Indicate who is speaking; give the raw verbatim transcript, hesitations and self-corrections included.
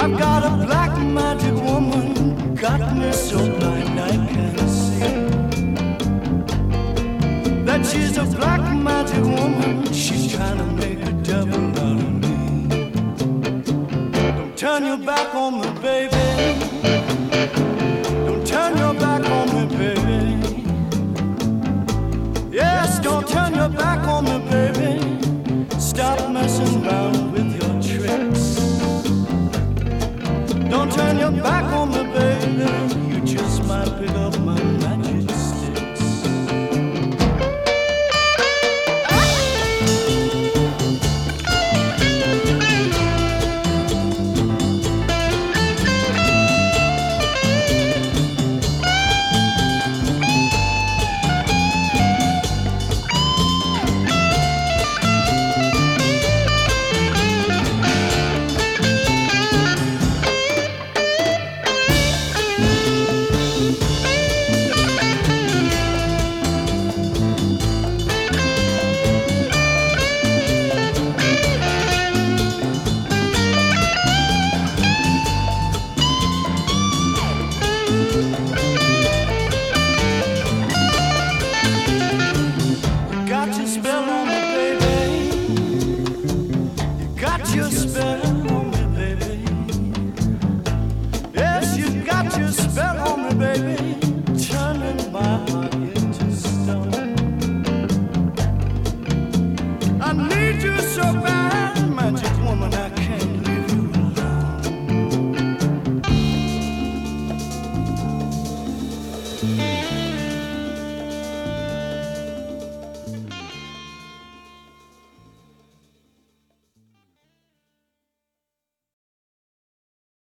Speaker 1: I've got a black magic woman, got me so blind I can't see that she's a black magic woman. She's trying to make a devil out of me. Don't turn your back on me, baby. Don't turn your back on me, baby. Yes, don't turn your back on me, baby. Stop messing around with your tricks. Don't turn your back on me, baby. You just might pick up my magic sticks. Spell on me,